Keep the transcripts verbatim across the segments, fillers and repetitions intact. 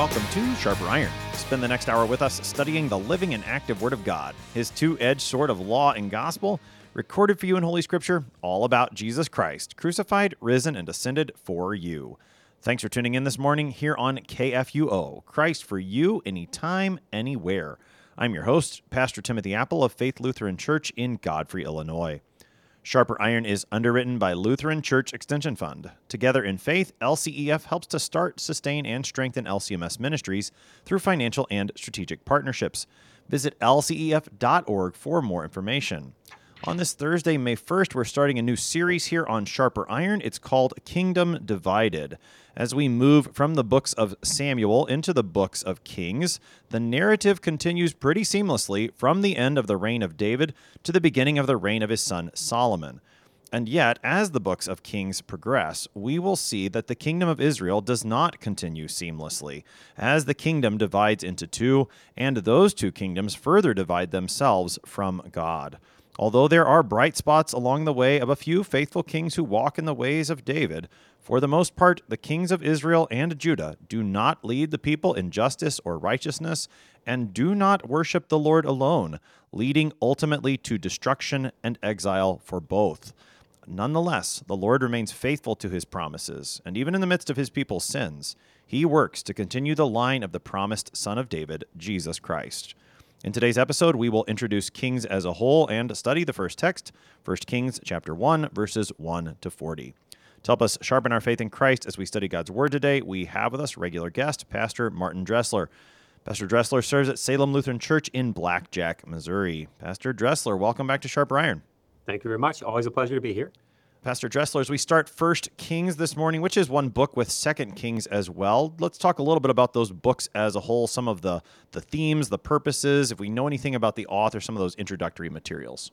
welcome to Sharper Iron. Spend the next hour with us studying the living and active Word of God, His two-edged sword of law and gospel, recorded for you in Holy Scripture, all about Jesus Christ, crucified, risen, and ascended for you. Thanks for tuning in this morning here on K F U O, Christ for you, anytime, anywhere. I'm your host, Pastor Timothy Apple of Faith Lutheran Church in Godfrey, Illinois. Sharper Iron is underwritten by Lutheran Church Extension Fund. Together in Faith, L C E F helps to start, sustain, and strengthen L C M S ministries through financial and strategic partnerships. Visit L C E F dot org for more information. On this Thursday, May first, we're starting a new series here on Sharper Iron. It's called Kingdom Divided. As we move from the books of Samuel into the books of Kings, the narrative continues pretty seamlessly from the end of the reign of David to the beginning of the reign of his son Solomon. And yet, as the books of Kings progress, we will see that the kingdom of Israel does not continue seamlessly, as the kingdom divides into two, and those two kingdoms further divide themselves from God. Although there are bright spots along the way of a few faithful kings who walk in the ways of David, for the most part, the kings of Israel and Judah do not lead the people in justice or righteousness, and do not worship the Lord alone, leading ultimately to destruction and exile for both. Nonetheless, the Lord remains faithful to his promises, and even in the midst of his people's sins, he works to continue the line of the promised Son of David, Jesus Christ. In today's episode, we will introduce Kings as a whole and study the first text, First Kings chapter one, verses one to forty. To help us sharpen our faith in Christ as we study God's Word today, we have with us regular guest, Pastor Martin Dressler. Pastor Dressler serves at Salem Lutheran Church in Blackjack, Missouri. Pastor Dressler, welcome back to Sharper Iron. Thank you very much. Always a pleasure to be here. Pastor Dressler, as we start First Kings this morning, which is one book with Second Kings as well, let's talk a little bit about those books as a whole, some of the, the themes, the purposes, if we know anything about the author, some of those introductory materials.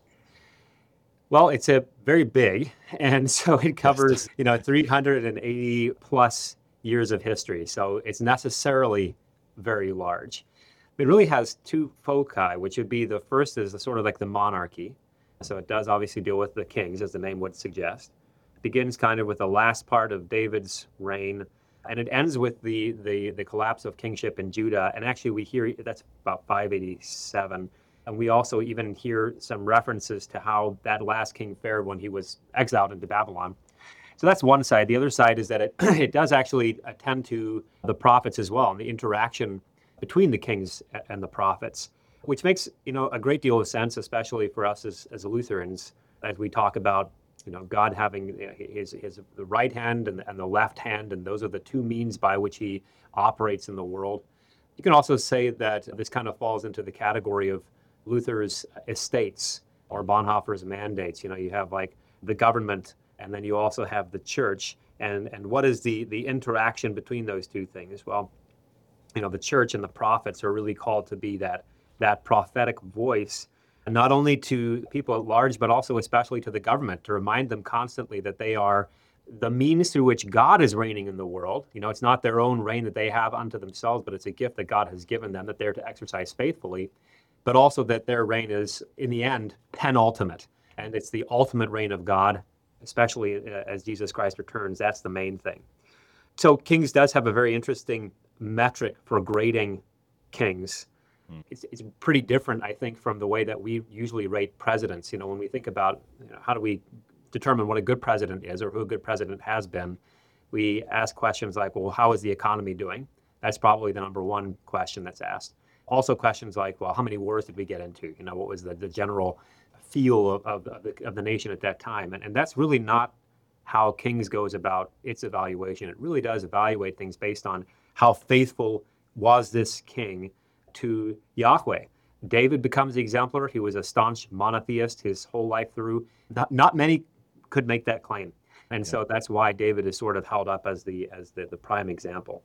Well, it's a very big, and so it covers, you know, three hundred eighty plus years of history. So it's necessarily very large. It really has two foci, which would be the first is the sort of like the monarchy. So it does obviously deal with the kings, as the name would suggest. It begins kind of with the last part of David's reign, and it ends with the the, the collapse of kingship in Judah. And actually we hear that's about five eighty-seven. And we also even hear some references to how that last king fared when he was exiled into Babylon. So that's one side. The other side is that it, it does actually attend to the prophets as well, and the interaction between the kings and the prophets, which makes, you know, a great deal of sense, especially for us as, as Lutherans, as we talk about, you know, God having his, his the right hand and, and the left hand, and those are the two means by which he operates in the world. You can also say that this kind of falls into the category of Luther's estates or Bonhoeffer's mandates. You know, you have like the government, and then you also have the church, and, and what is the, the interaction between those two things? Well, you know, the church and the prophets are really called to be that that prophetic voice, not only to people at large, but also especially to the government, to remind them constantly that they are the means through which God is reigning in the world. You know, it's not their own reign that they have unto themselves, but it's a gift that God has given them that they're to exercise faithfully, but also that their reign is, in the end, penultimate. And it's the ultimate reign of God, especially as Jesus Christ returns. That's the main thing. So Kings does have a very interesting metric for grading kings. It's, it's pretty different, I think, from the way that we usually rate presidents. You know, when we think about, you know, how do we determine what a good president is or who a good president has been, we ask questions like, well, how is the economy doing? That's probably the number one question that's asked. Also questions like, well, how many wars did we get into? You know, what was the, the general feel of, of, of, the, of the nation at that time? And, and that's really not how Kings goes about its evaluation. It really does evaluate things based on how faithful was this king to Yahweh. David becomes the exemplar. He was a staunch monotheist his whole life through. Not, not many could make that claim. And yeah. So that's why David is sort of held up as the as the, the prime example.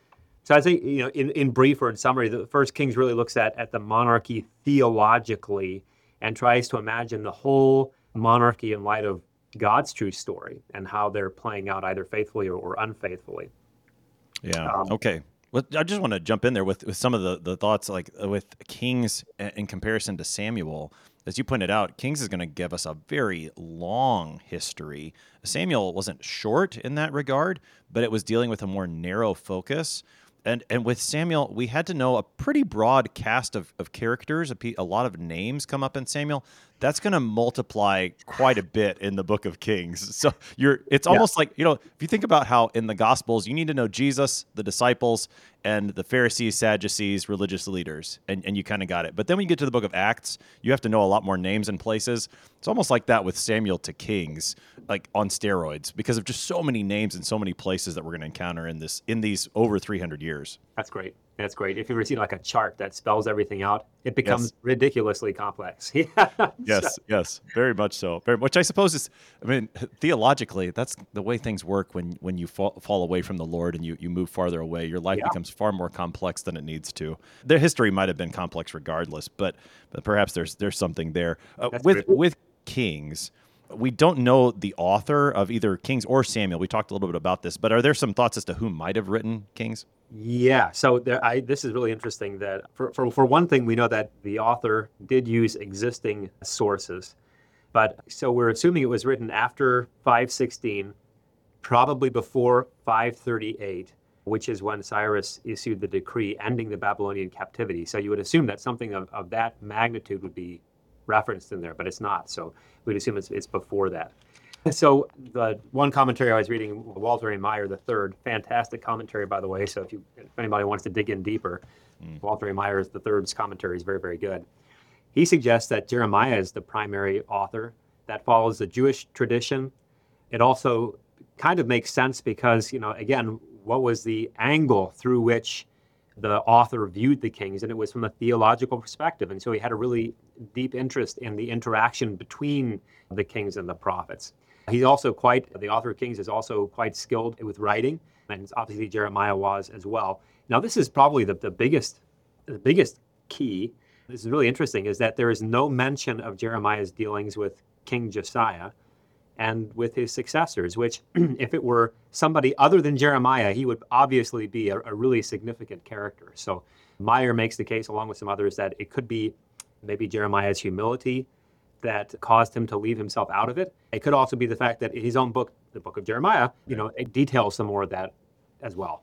So I think, you know, in, in brief or in summary, the First Kings really looks at, at the monarchy theologically and tries to imagine the whole monarchy in light of God's true story and how they're playing out either faithfully or, or unfaithfully. Yeah, um, okay. Well, I just want to jump in there with, with some of the, the thoughts, like with Kings in comparison to Samuel. As you pointed out, Kings is going to give us a very long history. Samuel wasn't short in that regard, but it was dealing with a more narrow focus. And and with Samuel, we had to know a pretty broad cast of, of characters. A, pe- a lot of names come up in Samuel. That's going to multiply quite a bit in the Book of Kings. So you're it's Yeah. almost like, you know, if you think about how in the Gospels you need to know Jesus, the disciples, and the Pharisees, Sadducees, religious leaders, and, and you kind of got it. But then when you get to the Book of Acts, you have to know a lot more names and places. It's almost like that with Samuel to Kings, like on steroids, because of just so many names and so many places that we're going to encounter in this in these over three hundred years. That's great. That's great. If you ever see like a chart that spells everything out, it becomes Yes. ridiculously complex. Yeah. Yes, So- yes, very much so. Very, which I suppose is, I mean, theologically, that's the way things work when when you fall, fall away from the Lord and you, you move farther away. Your life Yeah. becomes far more complex than it needs to. Their history might have been complex regardless, but but perhaps there's there's something there. Uh, That's with great. with Kings, we don't know the author of either Kings or Samuel. We talked a little bit about this, but are there some thoughts as to who might have written Kings? Yeah, so there, I, this is really interesting that for, for, for one thing, we know that the author did use existing sources. But so we're assuming it was written after five sixteen, probably before five thirty-eight, which is when Cyrus issued the decree ending the Babylonian captivity. So you would assume that something of, of that magnitude would be referenced in there, but it's not. So we'd assume it's, it's before that. So the one commentary I was reading, Walter A. Meyer the third, fantastic commentary, by the way. So if you, if anybody wants to dig in deeper, mm. Walter A. Meyer the third's commentary is very, very good. He suggests that Jeremiah is the primary author that follows the Jewish tradition. It also kind of makes sense because, you know, again, what was the angle through which the author viewed the kings? And it was from a theological perspective. And so he had a really deep interest in the interaction between the kings and the prophets. He's also quite, the author of Kings is also quite skilled with writing, and obviously Jeremiah was as well. Now, this is probably the, the biggest the biggest key. This is really interesting, is that there is no mention of Jeremiah's dealings with King Josiah and with his successors, which if it were somebody other than Jeremiah, he would obviously be a, a really significant character. So Meyer makes the case, along with some others, that it could be maybe Jeremiah's humility that caused him to leave himself out of it. It could also be the fact that his own book, the book of Jeremiah, you know, it details some more of that as well.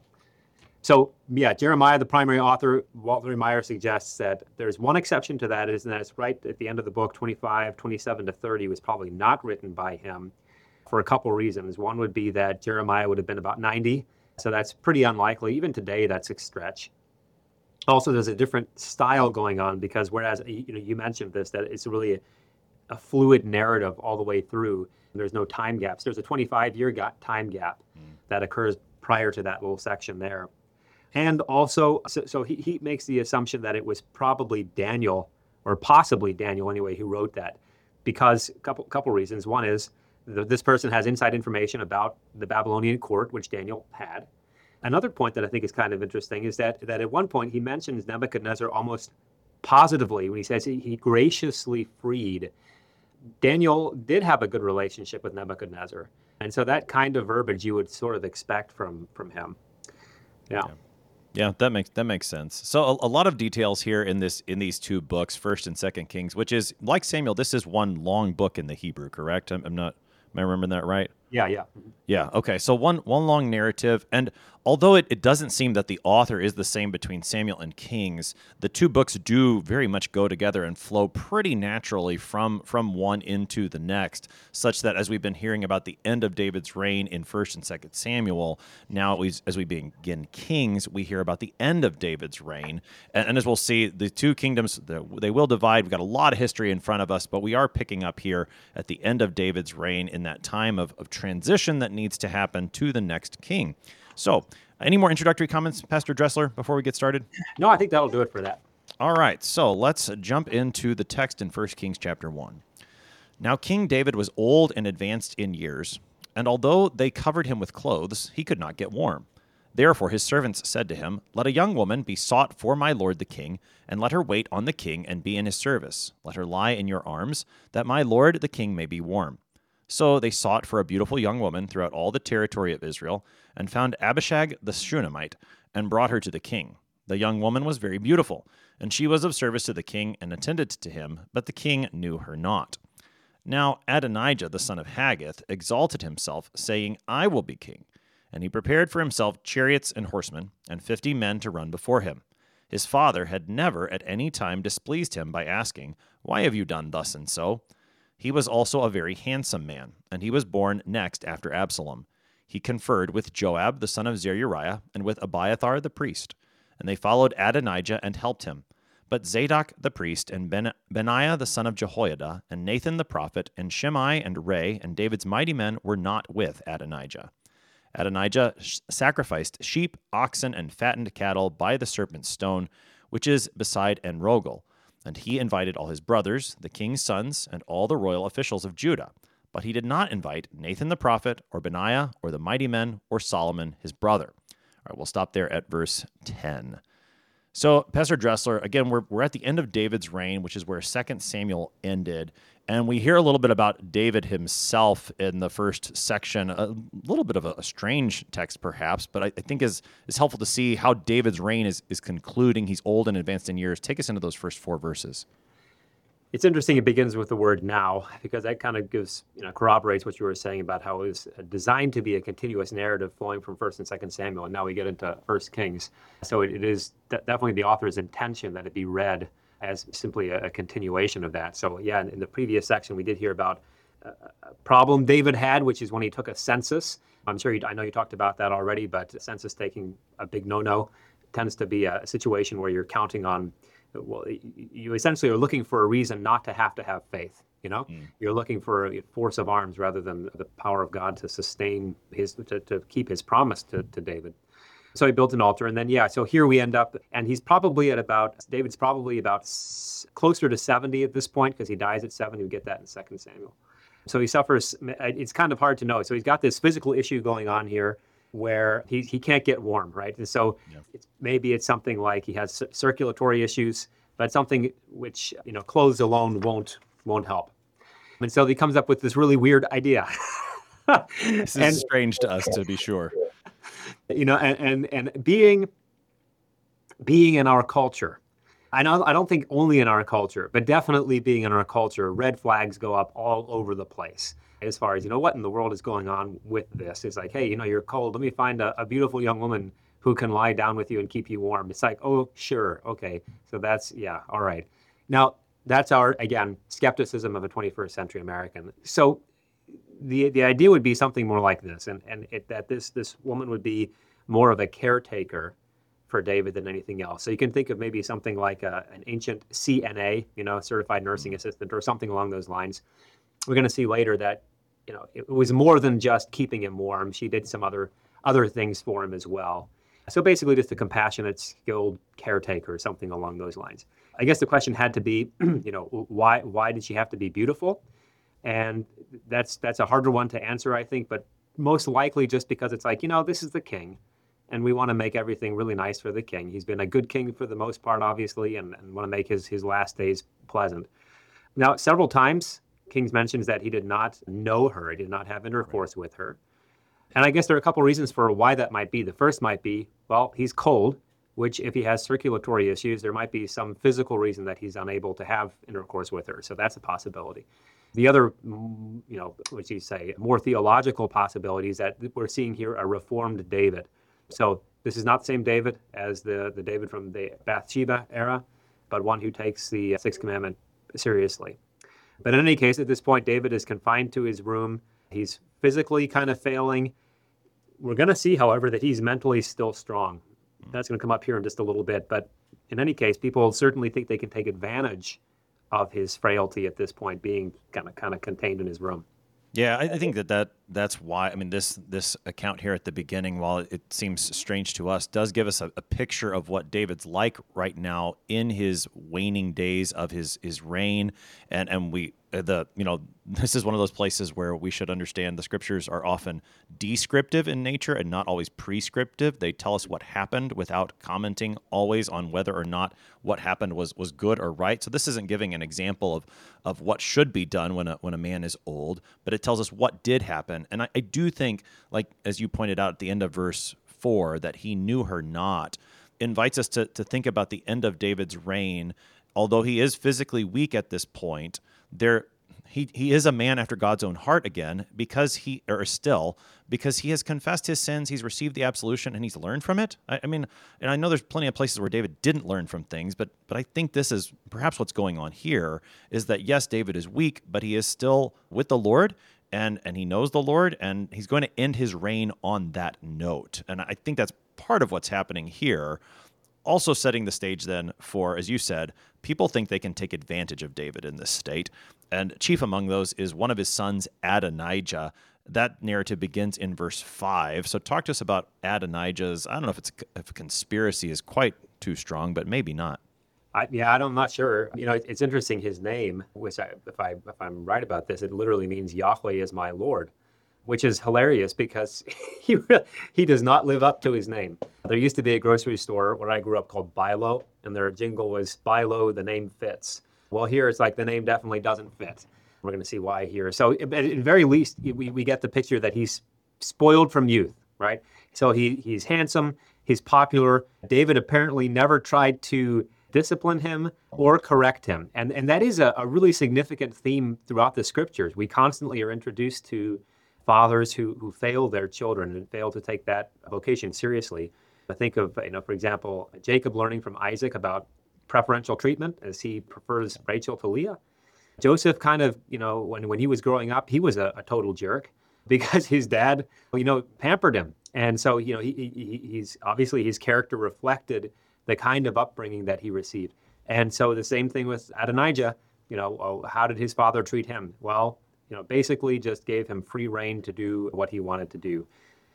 So yeah, Jeremiah, the primary author, Walter Meyer suggests that there's one exception to that, is that it's right at the end of the book, twenty-five, twenty-seven to thirty was probably not written by him for a couple reasons. One would be that Jeremiah would have been about ninety, so that's pretty unlikely. Even today, that's a stretch. Also, there's a different style going on because whereas, you know, you mentioned this, that it's really a, a fluid narrative all the way through. There's no time gaps. There's a twenty-five year ga- time gap mm. that occurs prior to that little section there. And also, so, so he, he makes the assumption that it was probably Daniel, or possibly Daniel anyway, who wrote that, because a couple, couple reasons. One is the, this person has inside information about the Babylonian court, which Daniel had. Another point that I think is kind of interesting is that, that at one point he mentions Nebuchadnezzar almost positively when he says he, he graciously freed. Daniel did have a good relationship with Nebuchadnezzar. And so that kind of verbiage you would sort of expect from, from him. Yeah. yeah. Yeah, that makes that makes sense. So a, a lot of details here in this in these two books, First and Second Kings, which is like Samuel. This is one long book in the Hebrew, correct? I'm, I'm not. Am I remembering that right? Yeah, yeah. Yeah, okay. So one one long narrative, and although it, it doesn't seem that the author is the same between Samuel and Kings, the two books do very much go together and flow pretty naturally from, from one into the next, such that as we've been hearing about the end of David's reign in First and Second Samuel, now we, as we begin Kings, we hear about the end of David's reign. And, and as we'll see, the two kingdoms, they will divide. We've got a lot of history in front of us, but we are picking up here at the end of David's reign in that time of, of transition that needs to happen to the next king. So, any more introductory comments, Pastor Dressler, before we get started? No, I think that'll do it for that. All right, so let's jump into the text in First Kings chapter one. Now King David was old and advanced in years, and although they covered him with clothes, he could not get warm. Therefore his servants said to him, "Let a young woman be sought for my lord the king, and let her wait on the king and be in his service. Let her lie in your arms, that my lord the king may be warm." So they sought for a beautiful young woman throughout all the territory of Israel, and found Abishag the Shunammite, and brought her to the king. The young woman was very beautiful, and she was of service to the king and attended to him, but the king knew her not. Now Adonijah the son of Haggith exalted himself, saying, "I will be king." And he prepared for himself chariots and horsemen, and fifty men to run before him. His father had never at any time displeased him by asking, Why have you done thus and so? He was also a very handsome man, and he was born next after Absalom. He conferred with Joab the son of Zeruiah, and with Abiathar the priest. And they followed Adonijah and helped him. But Zadok the priest, and ben- Benaiah the son of Jehoiada, and Nathan the prophet, and Shimei and Ray, and David's mighty men were not with Adonijah. Adonijah sh- sacrificed sheep, oxen, and fattened cattle by the serpent's stone, which is beside En-rogel. And he invited all his brothers, the king's sons, and all the royal officials of Judah. But he did not invite Nathan the prophet, or Benaiah, or the mighty men, or Solomon his brother. All right, we'll stop there at verse ten. So, Pastor Dressler, again, we're we're at the end of David's reign, which is where Second Samuel ended. And we hear a little bit about David himself in the first section, a little bit of a, a strange text perhaps, but I, I think is is helpful to see how David's reign is, is concluding. He's old and advanced in years. Take us into those first four verses. It's interesting it begins with the word now, because that kind of gives, you know, corroborates what you were saying about how it was designed to be a continuous narrative flowing from First and Second Samuel, and now we get into First Kings. So it, it is de- definitely the author's intention that it be read as simply a, a continuation of that. So yeah, in, in the previous section, we did hear about a, a problem David had, which is when he took a census. I'm sure you, I know you talked about that already, but census taking a big no-no tends to be a, a situation where you're counting on, well, you essentially are looking for a reason not to have to have faith. You know, mm. You're looking for a force of arms rather than the power of God to sustain his, to, to keep his promise to, to David. So he built an altar, and then, yeah, so here we end up, and he's probably at about, David's probably about s- closer to seventy at this point, because he dies at seventy. We get that in Second Samuel. So he suffers, it's kind of hard to know. So he's got this physical issue going on here where he, he can't get warm, right? And so yeah. it's, maybe it's something like he has c- circulatory issues, but something which, you know, clothes alone won't won't help. And so he comes up with this really weird idea. This is and, strange to us, to be sure. You know, and, and and being being in our culture, I know I don't think only in our culture, but definitely being in our culture, red flags go up all over the place. As far as, you know, what in the world is going on with this? It's like, hey, you know, you're cold. Let me find a, a beautiful young woman who can lie down with you and keep you warm. It's like, oh, sure, okay. So that's, yeah, all right. Now, that's our, again, skepticism of a twenty-first century American. So the the idea would be something more like this, and and it, that this this woman would be more of a caretaker for David than anything else. So you can think of maybe something like a, an ancient C N A, you know, certified nursing assistant, or something along those lines. We're going to see later that, you know, it was more than just keeping him warm. She did some other other things for him as well. So basically, just a compassionate, skilled caretaker, something along those lines. I guess the question had to be, you know, why why did she have to be beautiful? And that's that's a harder one to answer, I think, but most likely just because it's like, you know, this is the king, and we want to make everything really nice for the king. He's been a good king for the most part, obviously, and, and want to make his, his last days pleasant. Now, several times, Kings mentions that he did not know her, he did not have intercourse with her. And I guess there are a couple reasons for why that might be. The first might be, well, he's cold, which if he has circulatory issues, there might be some physical reason that he's unable to have intercourse with her. So that's a possibility. The other, you know, what you say, more theological possibility is that we're seeing here a reformed David. So this is not the same David as the, the David from the Bathsheba era, but one who takes the Sixth Commandment seriously. But in any case, at this point, David is confined to his room. He's physically kind of failing. We're going to see, however, that he's mentally still strong. That's going to come up here in just a little bit. But in any case, people certainly think they can take advantage of his frailty at this point, being kind of kind of contained in his room. Yeah, I, I think that, that that's why, I mean, this this account here at the beginning, while it seems strange to us, does give us a, a picture of what David's like right now in his waning days of his, his reign. And, and we, the, you know, this is one of those places where we should understand the scriptures are often descriptive in nature and not always prescriptive. They tell us what happened without commenting always on whether or not what happened was, was good or right. So this isn't giving an example of, of what should be done when a, when a man is old, but it tells us what did happen. And I, I do think, like, as you pointed out at the end of verse four, that he knew her not, invites us to, to think about the end of David's reign. Although he is physically weak at this point, there he he is a man after God's own heart again because he, or still, because he has confessed his sins, he's received the absolution, and he's learned from it. I, I mean, and I know there's plenty of places where David didn't learn from things, but but I think this is perhaps what's going on here, is that yes, David is weak, but he is still with the Lord, and and he knows the Lord, and he's going to end his reign on that note. And I think that's part of what's happening here. Also setting the stage then for, as you said, people think they can take advantage of David in this state. And chief among those is one of his sons, Adonijah. That narrative begins in verse five. So talk to us about Adonijah's, I don't know if it's if conspiracy is quite too strong, but maybe not. I, yeah, I'm not sure. You know, it, it's interesting. His name, which I, if I if I'm right about this, it literally means Yahweh is my Lord, which is hilarious because he he does not live up to his name. There used to be a grocery store where I grew up called Bilo, and their jingle was Bilo, the name fits. Well, here it's like the name definitely doesn't fit. We're going to see why here. So at the very least, we, we get the picture that he's spoiled from youth, right? So he he's handsome, he's popular. David apparently never tried to discipline him or correct him. And, and that is a, a really significant theme throughout the scriptures. We constantly are introduced to fathers who, who fail their children and fail to take that vocation seriously. I think of, you know, for example, Jacob learning from Isaac about preferential treatment as he prefers Rachel to Leah. Joseph kind of, you know, when, when he was growing up, he was a, a total jerk because his dad, you know, pampered him. And so, you know, he, he he's obviously his character reflected the kind of upbringing that he received. And so the same thing with Adonijah, you know, oh, how did his father treat him? Well, you know, basically just gave him free rein to do what he wanted to do.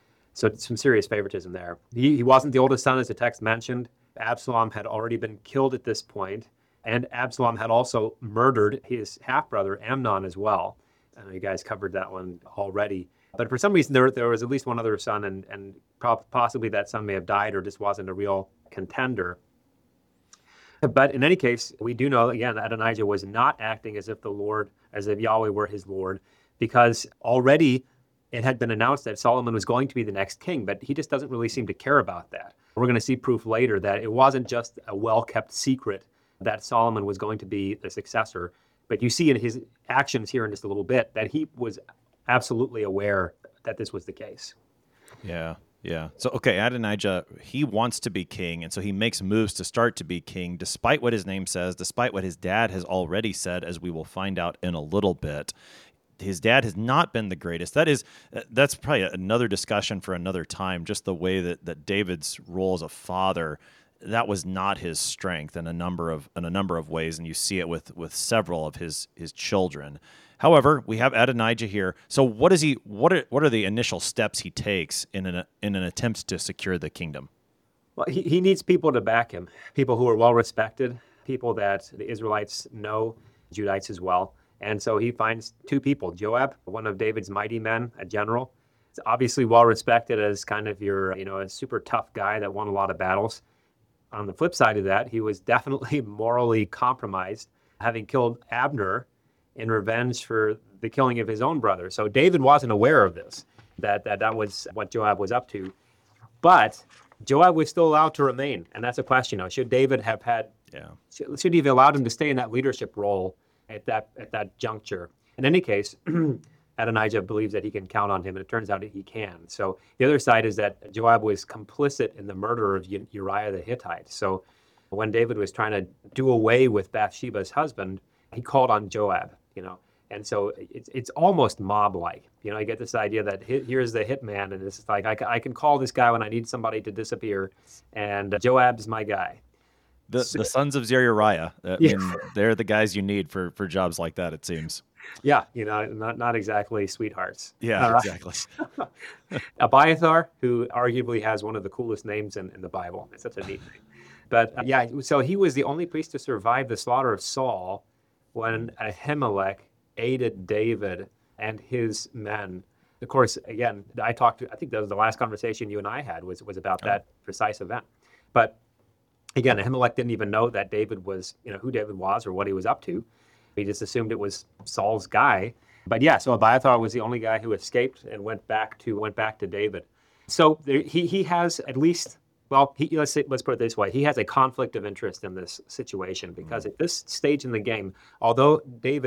So some serious favoritism there. He, he wasn't the oldest son, as the text mentioned. Absalom had already been killed at this point, and Absalom had also murdered his half-brother Amnon as well. I know you guys covered that one already. But for some reason, there, there was at least one other son, and, and possibly that son may have died or just wasn't a real contender. But in any case, we do know, again, that Adonijah was not acting as if the Lord, as if Yahweh were his Lord, because already it had been announced that Solomon was going to be the next king, but he just doesn't really seem to care about that. We're going to see proof later that it wasn't just a well-kept secret that Solomon was going to be the successor, but you see in his actions here in just a little bit that he was absolutely aware that this was the case. Yeah. Yeah. So, okay, Adonijah, he wants to be king, and so he makes moves to start to be king, despite what his name says, despite what his dad has already said, as we will find out in a little bit. His dad has not been the greatest. That is, that's probably another discussion for another time, just the way that, that David's role as a father, that was not his strength in a number of in a number of ways, and you see it with, with several of his his children. However, we have Adonijah here. So what is he? What are what are the initial steps he takes in an in an attempt to secure the kingdom? Well, he, he needs people to back him, people who are well respected, people that the Israelites know, Judites as well. And so he finds two people: Joab, one of David's mighty men, a general. He's obviously well respected as kind of your, you know, a super tough guy that won a lot of battles. On the flip side of that, he was definitely morally compromised, having killed Abner in revenge for the killing of his own brother. So David wasn't aware of this, that that, that was what Joab was up to. But Joab was still allowed to remain, and that's a question now. Should David have had, yeah. should, should he have allowed him to stay in that leadership role at that at that juncture? In any case, Adonijah believes that he can count on him, and it turns out that he can. So the other side is that Joab was complicit in the murder of Uriah the Hittite. So when David was trying to do away with Bathsheba's husband, he called on Joab, you know. And so it's it's almost mob-like. You know, I get this idea that hit, here's the hitman, and it's like, I, I can call this guy when I need somebody to disappear, and Joab's my guy. The so, the sons of Zeruiah, I yeah. mean, they're the guys you need for, for jobs like that, it seems. Yeah, you know, not not exactly sweethearts. Yeah, uh, exactly. Abiathar, who arguably has one of the coolest names in, in the Bible. It's such a neat name. But uh, yeah, so he was the only priest to survive the slaughter of Saul when Ahimelech aided David and his men. Of course, again, I talked to, I think that was the last conversation you and I had was, was about oh. that precise event. But again, Ahimelech didn't even know that David was, you know, who David was or what he was up to. He just assumed it was Saul's guy. But yeah, so Abiathar was the only guy who escaped and went back to went back to David. So there, he he has at least, well, he, let's say, let's put it this way: he has a conflict of interest in this situation because mm-hmm. at this stage in the game, although David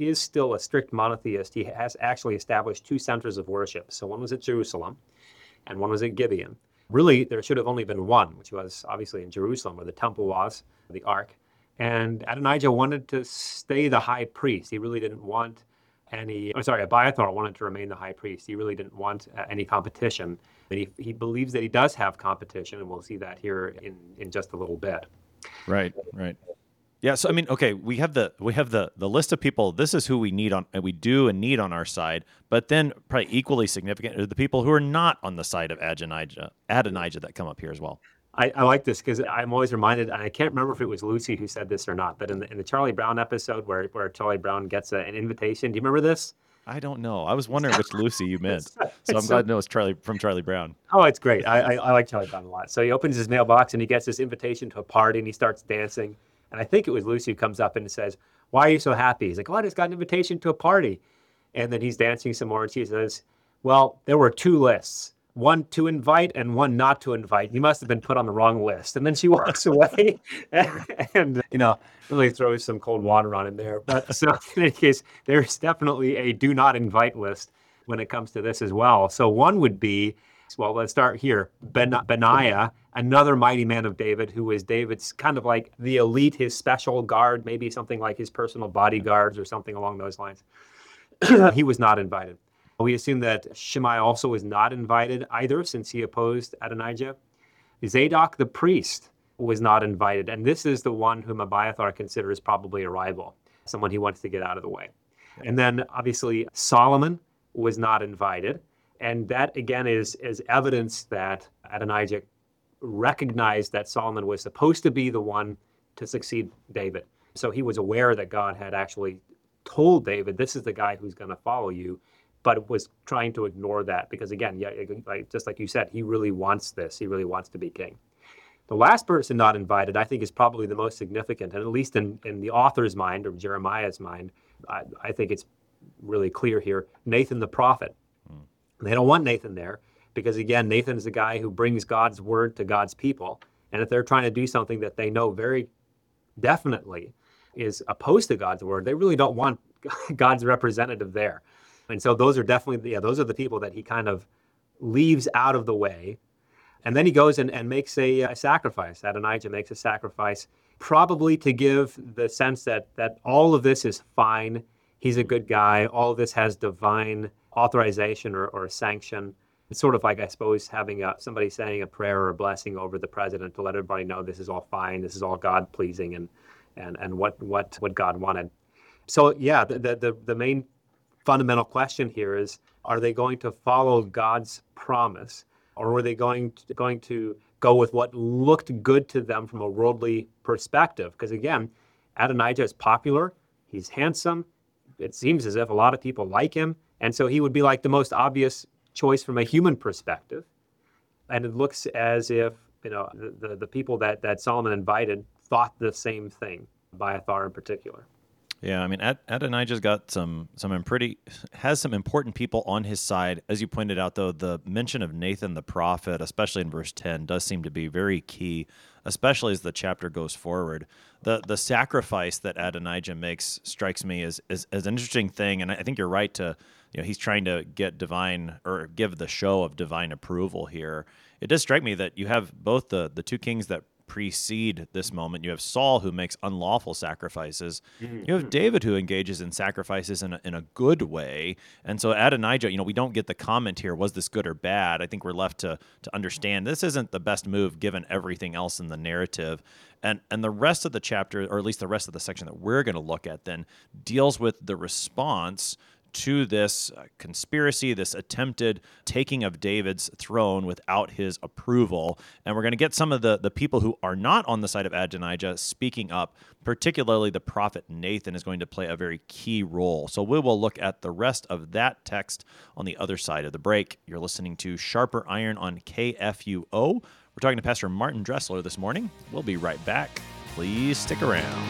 is still a strict monotheist, he has actually established two centers of worship. So one was at Jerusalem and one was at Gibeon. Really, there should have only been one, which was obviously in Jerusalem where the temple was, the ark. And Adonijah wanted to stay the high priest. He really didn't want any, I'm sorry, Abiathar wanted to remain the high priest. He really didn't want uh, any competition. But he, he believes that he does have competition, and we'll see that here in, in just a little bit. Right, right. Yeah, so I mean, okay, we have the we have the the list of people. This is who we need on, and we do and need on our side. But then, probably equally significant are the people who are not on the side of Adonijah, Adonijah that come up here as well. I, I like this because I'm always reminded, and I can't remember if it was Lucy who said this or not, but in the, in the Charlie Brown episode where where Charlie Brown gets a, an invitation, do you remember this? I don't know. I was wondering which Lucy you meant, so I'm glad to know it's Charlie from Charlie Brown. Oh, it's great. I, I I like Charlie Brown a lot. So he opens his mailbox and he gets this invitation to a party, and he starts dancing. And I think it was Lucy who comes up and says, "Why are you so happy?" He's like, "Oh, I just got an invitation to a party." And then he's dancing some more, and she says, "Well, there were two lists, one to invite and one not to invite. You must have been put on the wrong list." And then she walks away and, and, you know, really throws some cold water on him there. But so in any case, there's definitely a do not invite list when it comes to this as well. So one would be, well, let's start here. Ben- Benaiah, another mighty man of David, who was David's kind of like the elite, his special guard, maybe something like his personal bodyguards or something along those lines. He was not invited. We assume that Shimei also was not invited either, since he opposed Adonijah. Zadok the priest was not invited, and this is the one whom Abiathar considers probably a rival, someone he wants to get out of the way. And then obviously Solomon was not invited. And that, again, is, is evidence that Adonijah recognized that Solomon was supposed to be the one to succeed David. So he was aware that God had actually told David, this is the guy who's going to follow you, but was trying to ignore that because, again, yeah, like, just like you said, he really wants this. He really wants to be king. The last person not invited, I think, is probably the most significant, and at least in, in the author's mind or Jeremiah's mind, I, I think it's really clear here, Nathan the prophet. They don't want Nathan there because, again, Nathan is the guy who brings God's word to God's people. And if they're trying to do something that they know very definitely is opposed to God's word, they really don't want God's representative there. And so those are definitely, yeah, those are the people that he kind of leaves out of the way. And then he goes and, and makes a, a sacrifice. Adonijah makes a sacrifice, probably to give the sense that that all of this is fine. He's a good guy. All of this has divine authorization or, or sanction. It's sort of like, I suppose, having a, somebody saying a prayer or a blessing over the president to let everybody know this is all fine, this is all God-pleasing, and and and what what what God wanted. So yeah, the the the main fundamental question here is: are they going to follow God's promise, or were they going to, going to go with what looked good to them from a worldly perspective? Because again, Adonijah is popular. He's handsome. It seems as if a lot of people like him. And so he would be like the most obvious choice from a human perspective. And it looks as if, you know, the, the, the people that, that Solomon invited thought the same thing, Abiathar in particular. Yeah, I mean, Ad- Adonijah's got some some pretty has some important people on his side. As you pointed out, though, the mention of Nathan the prophet, especially in verse ten, does seem to be very key, especially as the chapter goes forward. The the sacrifice that Adonijah makes strikes me as, as as an interesting thing, and I think you're right to, you know, he's trying to get divine or give the show of divine approval here. It does strike me that you have both the the two kings that precede this moment. You have Saul, who makes unlawful sacrifices. Mm-hmm. You have David, who engages in sacrifices in a, in a good way. And so Adonijah, you know, we don't get the comment here, was this good or bad? I think we're left to to understand this isn't the best move given everything else in the narrative. And and the rest of the chapter, or at least the rest of the section that we're going to look at then, deals with the response to this uh, conspiracy, this attempted taking of David's throne without his approval. And we're going to get some of the, the people who are not on the side of Adonijah speaking up. Particularly the prophet Nathan is going to play a very key role. So we will look at the rest of that text on the other side of the break. You're listening to Sharper Iron on K F U O. We're talking to Pastor Martin Dressler this morning. We'll be right back. Please stick around.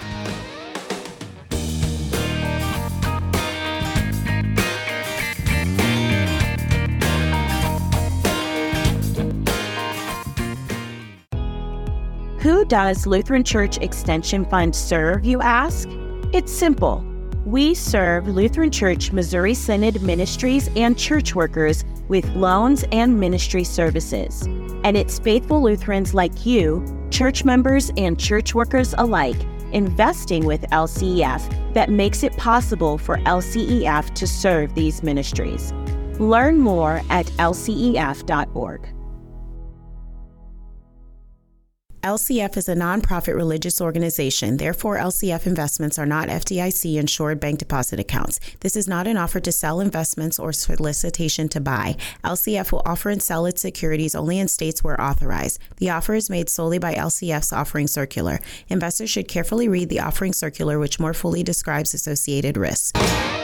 Who does Lutheran Church Extension Fund serve, you ask? It's simple. We serve Lutheran Church Missouri Synod ministries and church workers with loans and ministry services. And it's faithful Lutherans like you, church members and church workers alike, investing with L C E F that makes it possible for L C E F to serve these ministries. Learn more at L C E F dot org. L C F is a nonprofit religious organization. Therefore, L C F investments are not F D I C-insured bank deposit accounts. This is not an offer to sell investments or solicitation to buy. L C F will offer and sell its securities only in states where authorized. The offer is made solely by L C F's offering circular. Investors should carefully read the offering circular, which more fully describes associated risks.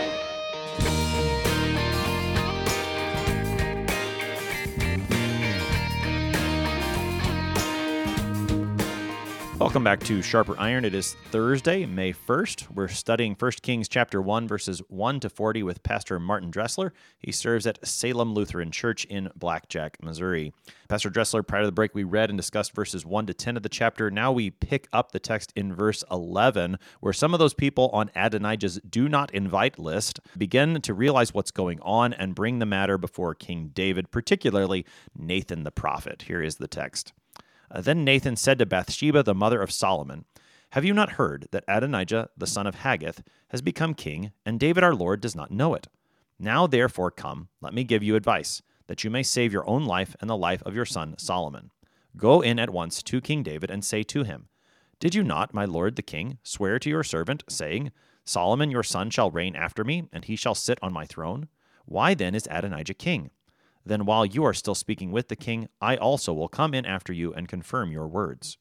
Welcome back to Sharper Iron. It is Thursday, May first. We're studying First Kings chapter one, verses one to forty with Pastor Martin Dressler. He serves at Salem Lutheran Church in Blackjack, Missouri. Pastor Dressler, prior to the break, we read and discussed verses one to ten of the chapter. Now we pick up the text in verse eleven, where some of those people on Adonijah's do not invite list begin to realize what's going on and bring the matter before King David, particularly Nathan the prophet. Here is the text. Uh, then Nathan said to Bathsheba, the mother of Solomon, "Have you not heard that Adonijah, the son of Haggith, has become king, and David our Lord does not know it? Now therefore come, let me give you advice, that you may save your own life and the life of your son Solomon. Go in at once to King David and say to him, Did you not, my lord the king, swear to your servant, saying, Solomon your son shall reign after me, and he shall sit on my throne? Why then is Adonijah king? Then while you are still speaking with the king, I also will come in after you and confirm your words."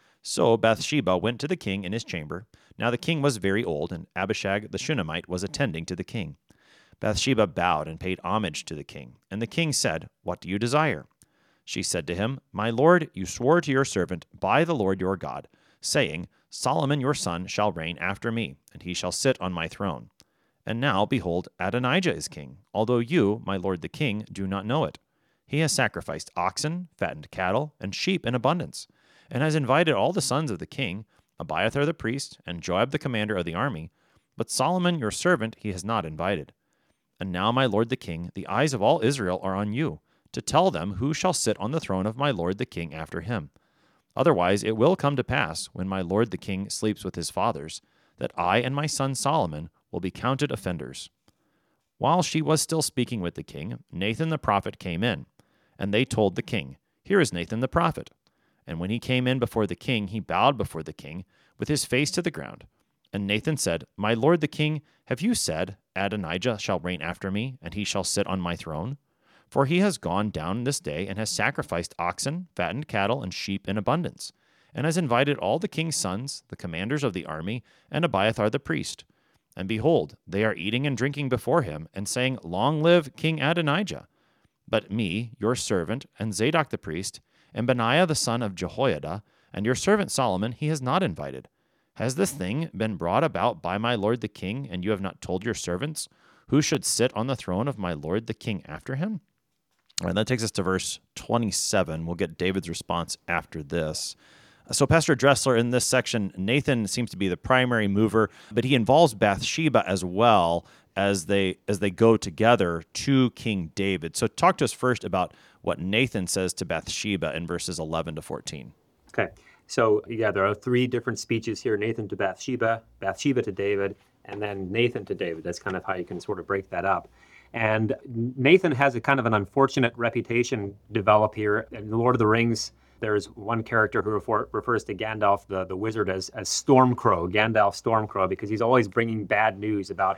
So Bathsheba went to the king in his chamber. Now the king was very old, and Abishag the Shunammite was attending to the king. Bathsheba bowed and paid homage to the king. And the king said, "What do you desire?" She said to him, "My lord, you swore to your servant by the Lord your God, saying, Solomon your son shall reign after me, and he shall sit on my throne. And now, behold, Adonijah is king, although you, my lord the king, do not know it. He has sacrificed oxen, fattened cattle, and sheep in abundance, and has invited all the sons of the king, Abiathar the priest, and Joab the commander of the army. But Solomon your servant he has not invited. And now, my lord the king, the eyes of all Israel are on you, to tell them who shall sit on the throne of my lord the king after him. Otherwise it will come to pass, when my lord the king sleeps with his fathers, that I and my son Solomon will be counted offenders." While she was still speaking with the king, Nathan the prophet came in, and they told the king, "Here is Nathan the prophet." And when he came in before the king, he bowed before the king, with his face to the ground. And Nathan said, "My lord the king, have you said, Adonijah shall reign after me, and he shall sit on my throne? For he has gone down this day, and has sacrificed oxen, fattened cattle, and sheep in abundance, and has invited all the king's sons, the commanders of the army, and Abiathar the priest. And behold, they are eating and drinking before him, and saying, Long live King Adonijah. But me, your servant, and Zadok the priest, and Benaiah the son of Jehoiada, and your servant Solomon he has not invited. Has this thing been brought about by my lord the king, and you have not told your servants who should sit on the throne of my lord the king after him?" And that takes us to verse twenty-seven. We'll get David's response after this. So Pastor Dressler, in this section, Nathan seems to be the primary mover, but he involves Bathsheba as well as they as they go together to King David. So talk to us first about what Nathan says to Bathsheba in verses eleven to fourteen. Okay, so yeah, there are three different speeches here: Nathan to Bathsheba, Bathsheba to David, and then Nathan to David. That's kind of how you can sort of break that up. And Nathan has a kind of an unfortunate reputation develop here. In The Lord of the Rings, there's one character who refer, refers to Gandalf, the, the wizard, as, as Stormcrow, Gandalf Stormcrow, because he's always bringing bad news about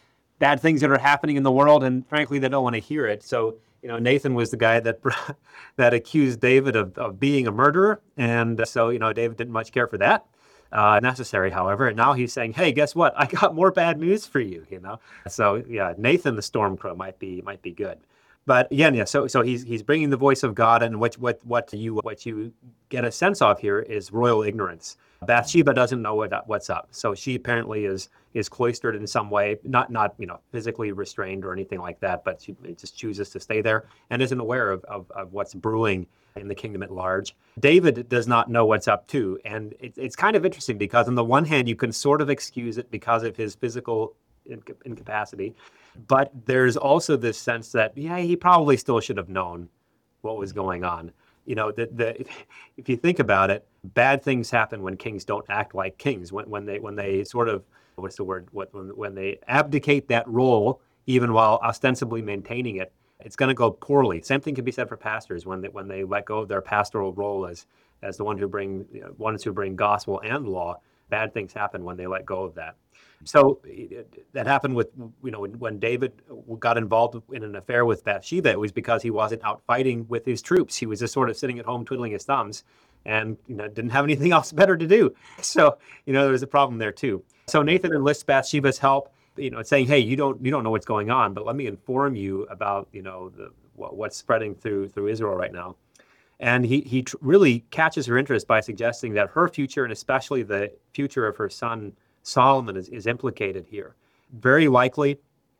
bad things that are happening in the world, and frankly, they don't want to hear it. So, you know, Nathan was the guy that that accused David of, of being a murderer, and so, you know, David didn't much care for that. Uh, necessary, however, and now he's saying, "Hey, guess what? I got more bad news for you." You know, so yeah, Nathan the Stormcrow might be might be good. But again, yeah. So so he's he's bringing the voice of God, and what what what you what you get a sense of here is royal ignorance. Bathsheba doesn't know what what's up, so she apparently is is cloistered in some way, not not you know physically restrained or anything like that, but she just chooses to stay there and isn't aware of of, of what's brewing in the kingdom at large. David does not know what's up too, and it, it's kind of interesting because on the one hand you can sort of excuse it because of his physical inca- incapacity, but there's also this sense that yeah he probably still should have known what was going on. You know, the, the, if you think about it, bad things happen when kings don't act like kings. When, when they when they sort of what's the word? What, when, when they abdicate that role, even while ostensibly maintaining it, it's going to go poorly. Same thing can be said for pastors when they when they let go of their pastoral role as as the one who bring you know, ones who bring gospel and law. Bad things happen when they let go of that. So that happened with, you know, when, when David got involved in an affair with Bathsheba, it was because he wasn't out fighting with his troops. He was just sort of sitting at home twiddling his thumbs and, you know, didn't have anything else better to do. So, you know, there was a problem there too. So Nathan enlists Bathsheba's help, you know, saying, hey, you don't you don't know what's going on, but let me inform you about, you know, the, what, what's spreading through through Israel right now. And he, he tr- really catches her interest by suggesting that her future, and especially the future of her son, Solomon, is, is implicated here. Very likely,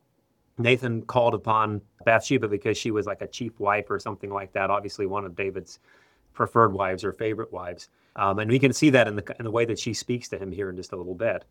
Nathan called upon Bathsheba because she was like a chief wife or something like that, obviously one of David's preferred wives or favorite wives. Um, and we can see that in the, in the way that she speaks to him here in just a little bit.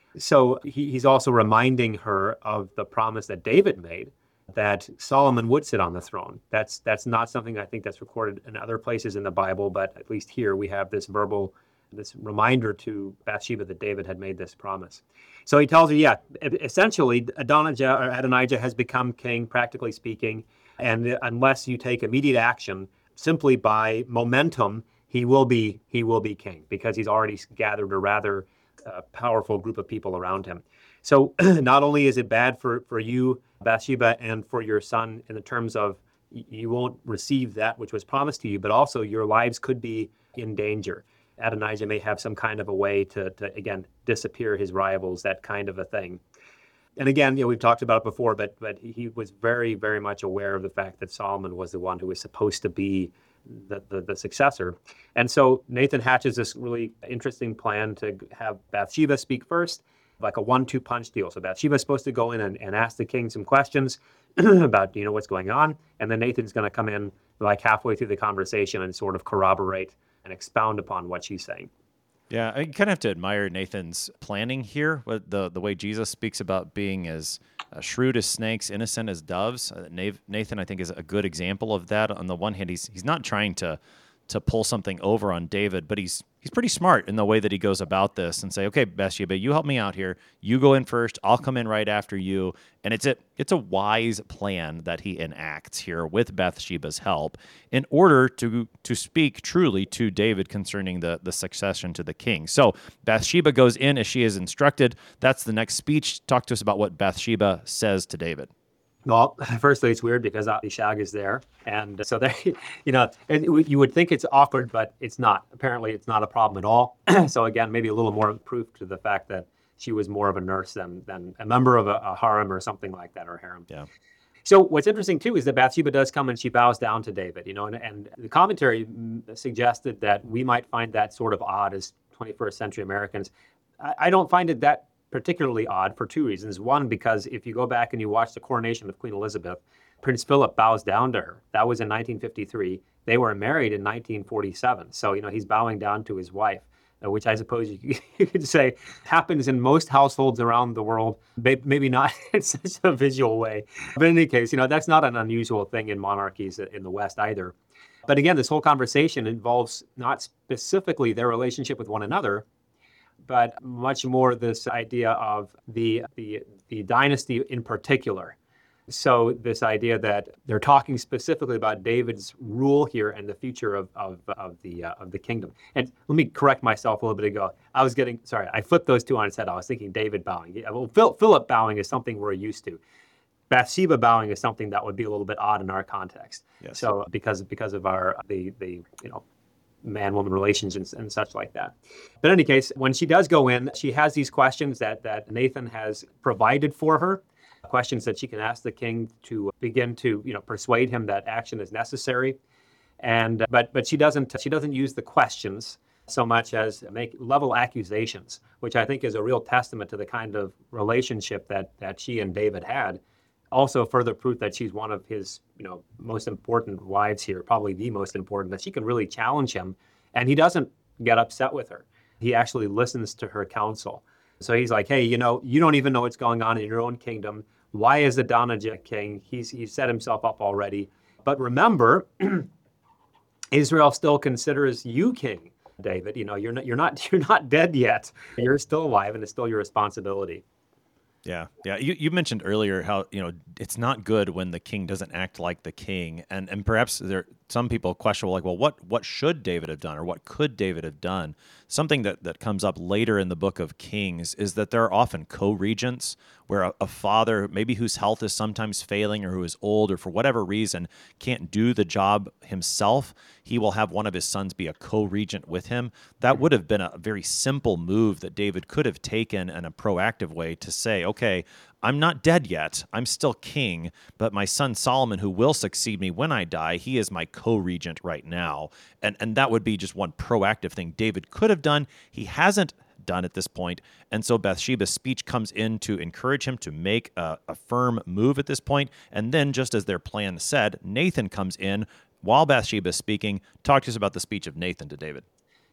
So he, he's also reminding her of the promise that David made, that Solomon would sit on the throne. That's that's not something I think that's recorded in other places in the Bible, but at least here we have this verbal, this reminder to Bathsheba that David had made this promise. So he tells her, yeah, essentially Adonijah or Adonijah has become king, practically speaking, and unless you take immediate action, simply by momentum, he will be he will be king because he's already gathered a rather uh, powerful group of people around him. So not only is it bad for, for you, Bathsheba, and for your son in the terms of you won't receive that which was promised to you, but also your lives could be in danger. Adonijah may have some kind of a way to, to again, disappear his rivals, that kind of a thing. And again, you know, we've talked about it before, but but he was very, very much aware of the fact that Solomon was the one who was supposed to be the, the, the successor. And so Nathan hatches this really interesting plan to have Bathsheba speak first, like a one two punch deal. So Bathsheba's supposed to go in and, and ask the king some questions about, you know, what's going on. And then Nathan's going to come in like halfway through the conversation and sort of corroborate and expound upon what she's saying. Yeah, I kind of have to admire Nathan's planning here, with the, the way Jesus speaks about being as uh, shrewd as snakes, innocent as doves. Uh, Nathan, I think, is a good example of that. On the one hand, he's he's not trying to to pull something over on David, but he's he's pretty smart in the way that he goes about this and say, okay, Bathsheba, you help me out here. You go in first. I'll come in right after you. And it's a, it's a wise plan that he enacts here with Bathsheba's help in order to to speak truly to David concerning the, the succession to the king. So Bathsheba goes in as she is instructed. That's the next speech. Talk to us about what Bathsheba says to David. Well, firstly, it's weird because Abishag is there. And so they, you know, and you would think it's awkward, but it's not. Apparently, it's not a problem at all. So again, maybe a little more proof to the fact that she was more of a nurse than, than a member of a, a harem or something like that, or harem. Yeah. So what's interesting, too, is that Bathsheba does come and she bows down to David, you know, and, and the commentary suggested that we might find that sort of odd as twenty-first century Americans. I, I don't find it that particularly odd for two reasons. One, because if you go back and you watch the coronation of Queen Elizabeth, Prince Philip bows down to her. That was in nineteen fifty-three. They were married in nineteen forty-seven. So, you know, he's bowing down to his wife, uh, which I suppose you, you could say happens in most households around the world, maybe not in such a visual way. But in any case, you know, that's not an unusual thing in monarchies in the West either. But again, this whole conversation involves not specifically their relationship with one another, but much more this idea of the, the the dynasty in particular. So this idea that they're talking specifically about David's rule here and the future of of, of the uh, of the kingdom. And let me correct myself a little bit ago. I was getting sorry, I flipped those two on its head. I was thinking David bowing. Yeah, well, Phil, Philip bowing is something we're used to. Bathsheba bowing is something that would be a little bit odd in our context. Yes. So because because of our the the you know. man-woman relations and, and such like that. But in any case, when she does go in, she has these questions that, that Nathan has provided for her. questions that she can ask the king to begin to, you know, persuade him that action is necessary. And uh, but but she doesn't she doesn't use the questions so much as make level accusations, which I think is a real testament to the kind of relationship that that she and David had. Also, further proof that she's one of his, you know, most important wives here, probably the most important, that she can really challenge him, and he doesn't get upset with her. He actually listens to her counsel. So he's like, hey, you know, you don't even know what's going on in your own kingdom. Why is Adonijah king? He's he's set himself up already. But remember, Israel still considers you king. David, you know, you're not, you're not, you're not dead yet. You're still alive, and it's still your responsibility. Yeah, yeah. You you mentioned earlier how, you know, it's not good when the king doesn't act like the king, and and perhaps there some people question, well, like, well, what what should David have done, or what could David have done? Something that that comes up later in the book of Kings is that there are often co-regents where a, a father, maybe whose health is sometimes failing or who is old or for whatever reason can't do the job himself, he will have one of his sons be a co-regent with him. That would have been a very simple move that David could have taken in a proactive way to say, okay, I'm not dead yet. I'm still king, but my son Solomon, who will succeed me when I die, he is my co-regent right now. And and that would be just one proactive thing David could have done. He hasn't done at this point. And so Bathsheba's speech comes in to encourage him to make a, a firm move at this point. And then, just as their plan said, Nathan comes in while Bathsheba is speaking. Talk to us about the speech of Nathan to David.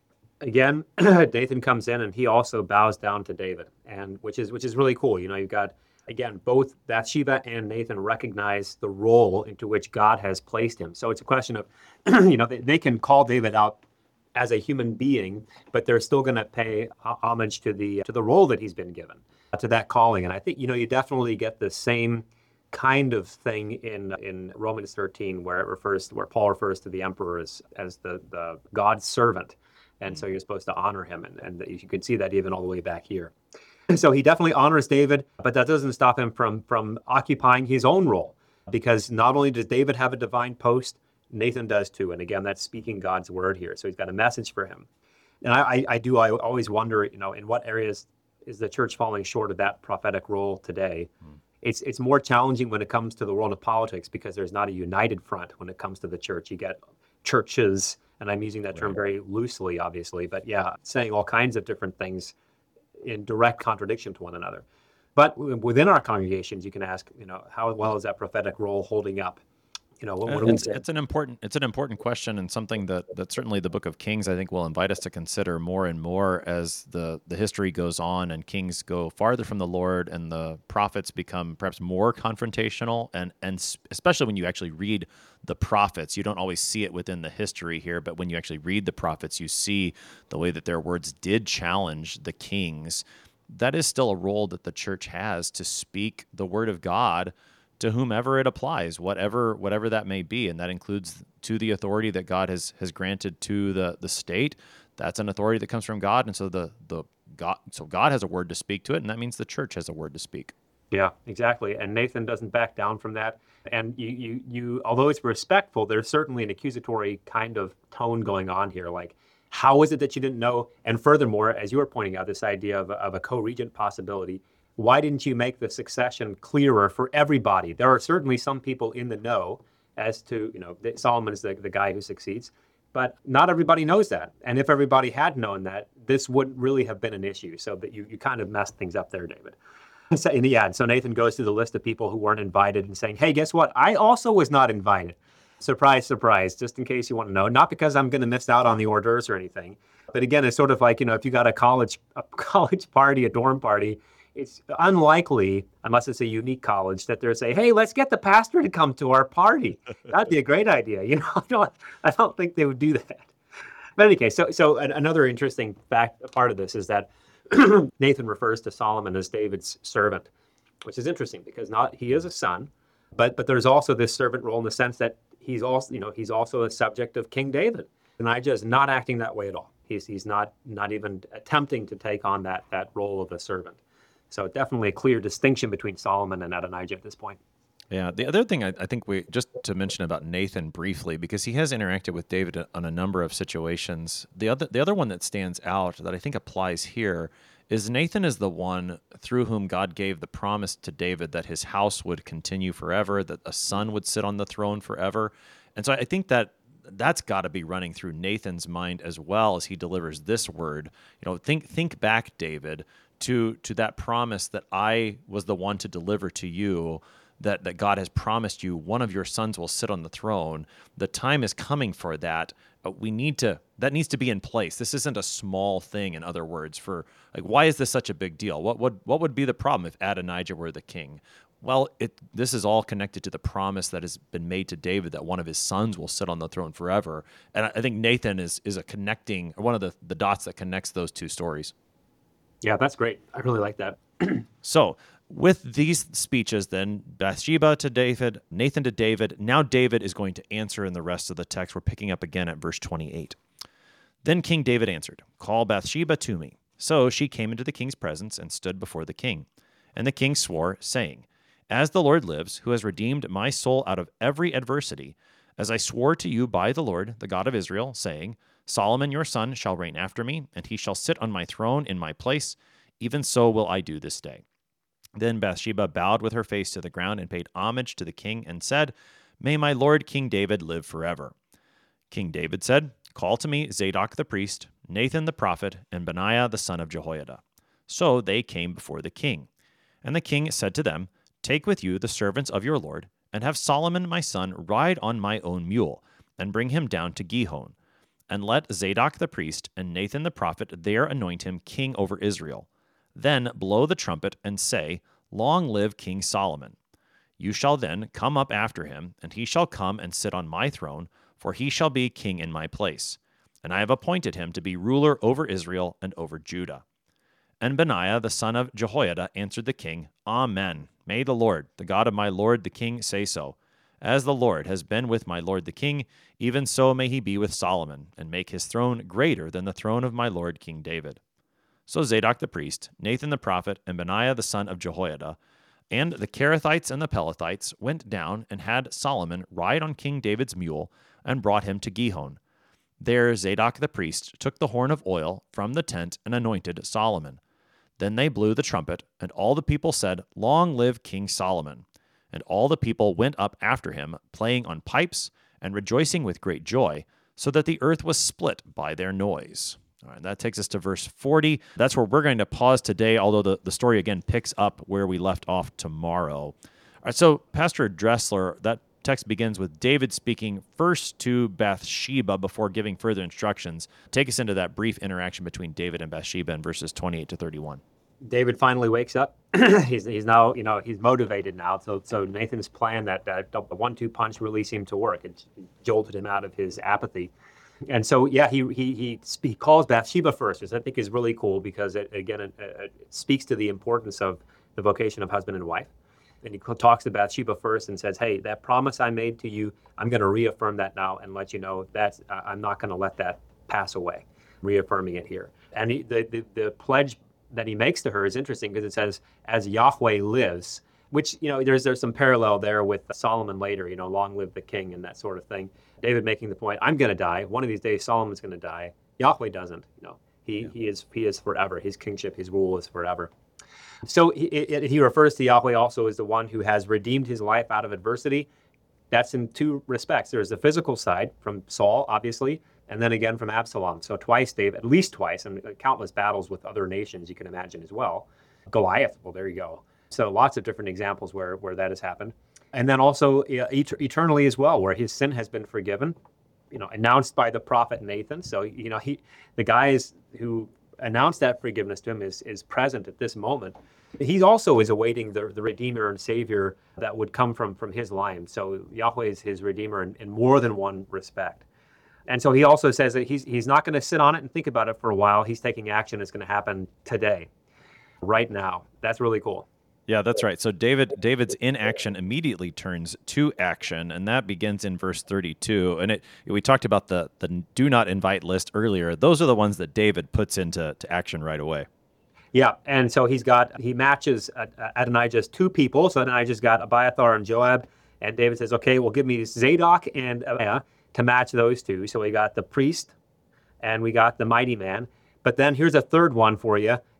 Again, Nathan comes in and he also bows down to David, and which is which is really cool. You know, you've got, again, both Bathsheba and Nathan recognize the role into which God has placed him. So it's a question of, you know, they, they can call David out as a human being, but they're still going to pay homage to the to the role that he's been given, to that calling. And I think, you know, you definitely get the same kind of thing in in Romans thirteen, where it refers to, where Paul refers to the emperor as as the the God's servant. And so you're supposed to honor him, and, and you can see that even all the way back here. So he definitely honors David, but that doesn't stop him from from occupying his own role, because not only does David have a divine post, Nathan does too. And again, that's speaking God's word here. So he's got a message for him. And I, I, I do, I always wonder, you know, in what areas is the church falling short of that prophetic role today? Mm. It's it's more challenging when it comes to the world of politics, because there's not a united front when it comes to the church. You get churches, and I'm using that term very loosely, obviously, but yeah, saying all kinds of different things in direct contradiction to one another. But within our congregations, you can ask, you know, how well is that prophetic role holding up? You know, what, what it's, we it's an important it's an important question, and something that, that certainly the Book of Kings, I think, will invite us to consider more and more as the, the history goes on and kings go farther from the Lord and the prophets become perhaps more confrontational, and, and especially when you actually read the prophets. You don't always see it within the history here, but when you actually read the prophets, you see the way that their words did challenge the kings. That is still a role that the church has, to speak the word of God to whomever it applies, whatever whatever that may be, and that includes to the authority that God has has granted to the the state. That's an authority that comes from God, and so the the God so God has a word to speak to it, and that means the church has a word to speak. Yeah, exactly. And Nathan doesn't back down from that. And you you you although it's respectful, there's certainly an accusatory kind of tone going on here, like, how is it that you didn't know? And furthermore, as you were pointing out, this idea of, of a co-regent possibility, why didn't you make the succession clearer for everybody? There are certainly some people in the know as to, you know, that Solomon is the, the guy who succeeds, but not everybody knows that. And if everybody had known that, this wouldn't really have been an issue. So that you, you kind of messed things up there, David. So, and yeah, so Nathan goes through the list of people who weren't invited and saying, hey, guess what? I also was not invited. Surprise, surprise, just in case you want to know. Not because I'm going to miss out on the hors d'oeuvres or anything. But again, it's sort of like, you know, if you got a college a college party, a dorm party, it's unlikely, unless it's a unique college, that they'll say, hey, let's get the pastor to come to our party. That'd be a great idea. You know, I don't, I don't think they would do that. But in any case, so, so another interesting fact, part of this is that Nathan refers to Solomon as David's servant, which is interesting because not he is a son, but but there's also this servant role in the sense that he's also, you know, he's also a subject of King David. And Adonijah is not acting that way at all. He's he's not not even attempting to take on that that role of a servant. So definitely a clear distinction between Solomon and Adonijah at this point. Yeah, the other thing I, I think we, just to mention about Nathan briefly, because he has interacted with David on a number of situations. The other the other one that stands out that I think applies here is Nathan is the one through whom God gave the promise to David that his house would continue forever, that a son would sit on the throne forever. And so I think that that's got to be running through Nathan's mind as well as he delivers this word. You know, think think back, David, to to that promise that I was the one to deliver to you, that, that God has promised you one of your sons will sit on the throne. The time is coming for that. Uh, we need to, that needs to be in place. This isn't a small thing, in other words, for like, why is this such a big deal? What would, what would be the problem if Adonijah were the king? Well, it, this is all connected to the promise that has been made to David that one of his sons will sit on the throne forever. And I, I think Nathan is is a connecting, one of the, the dots that connects those two stories. Yeah, that's great. I really like that. So with these speeches, then, Bathsheba to David, Nathan to David, now David is going to answer in the rest of the text. We're picking up again at verse twenty-eight. Then King David answered, "Call Bathsheba to me." So she came into the king's presence and stood before the king. And the king swore, saying, "As the Lord lives, who has redeemed my soul out of every adversity, as I swore to you by the Lord, the God of Israel, saying, Solomon your son shall reign after me, and he shall sit on my throne in my place, even so will I do this day." Then Bathsheba bowed with her face to the ground and paid homage to the king and said, "May my lord King David live forever." King David said, "Call to me Zadok the priest, Nathan the prophet, and Benaiah the son of Jehoiada." So they came before the king. And the king said to them, "Take with you the servants of your lord, and have Solomon my son ride on my own mule, and bring him down to Gihon. And let Zadok the priest and Nathan the prophet there anoint him king over Israel. Then blow the trumpet and say, Long live King Solomon. You shall then come up after him, and he shall come and sit on my throne, for he shall be king in my place. And I have appointed him to be ruler over Israel and over Judah." And Benaiah the son of Jehoiada answered the king, "Amen. May the Lord, the God of my lord the king, say so. As the Lord has been with my lord the king, even so may he be with Solomon, and make his throne greater than the throne of my lord King David." So Zadok the priest, Nathan the prophet, and Benaiah the son of Jehoiada, and the Kerethites and the Pelethites went down and had Solomon ride on King David's mule and brought him to Gihon. There Zadok the priest took the horn of oil from the tent and anointed Solomon. Then they blew the trumpet, and all the people said, "Long live King Solomon." And all the people went up after him, playing on pipes and rejoicing with great joy, so that the earth was split by their noise. All right, that takes us to verse forty. That's where we're going to pause today, although the, the story again picks up where we left off tomorrow. All right, so Pastor Dressler, that text begins with David speaking first to Bathsheba before giving further instructions. Take us into that brief interaction between David and Bathsheba in verses twenty-eight to thirty-one. David finally wakes up. he's he's now, you know, he's motivated now. So so Nathan's plan, that, that the one two punch really seemed to work. It jolted him out of his apathy. And so, yeah, he he he, he calls Bathsheba first, which I think is really cool because, it, again, it, it speaks to the importance of the vocation of husband and wife. And he talks to Bathsheba first and says, "Hey, that promise I made to you, I'm going to reaffirm that now and let you know that uh, I'm not going to let that pass away." Reaffirming it here. And he, the, the the pledge that he makes to her is interesting because it says, "As Yahweh lives," which, you know, there's there's some parallel there with Solomon later, you know, "Long live the king," and that sort of thing. David making the point, I'm going to die. One of these days, Solomon's going to die. Yahweh doesn't. You know, he yeah. he is he is forever. His kingship, his rule is forever. So he, it, he refers to Yahweh also as the one who has redeemed his life out of adversity. That's in two respects. There's the physical side from Saul, obviously, and then again from Absalom. So twice, Dave, at least twice, and countless battles with other nations you can imagine as well. Goliath, well, there you go. So lots of different examples where, where that has happened. And then also uh, et- eternally as well, where his sin has been forgiven, you know, announced by the prophet Nathan. So, you know, he, the guys who announced that forgiveness to him is, is present at this moment. He also is awaiting the, the Redeemer and Savior that would come from, from his line. So Yahweh is his Redeemer in, in more than one respect. And so he also says that he's, he's not going to sit on it and think about it for a while. He's taking action. It's going to happen today, right now. That's really cool. Yeah, that's right. So David, David's inaction immediately turns to action, and that begins in verse thirty-two. And it, we talked about the, the do not invite list earlier. Those are the ones that David puts into to action right away. Yeah, and so he's got, he matches Adonijah's two people. So Adonijah's got Abiathar and Joab, and David says, okay, well, give me Zadok and Abiah to match those two. So we got the priest, and we got the mighty man. But then here's a third one for you.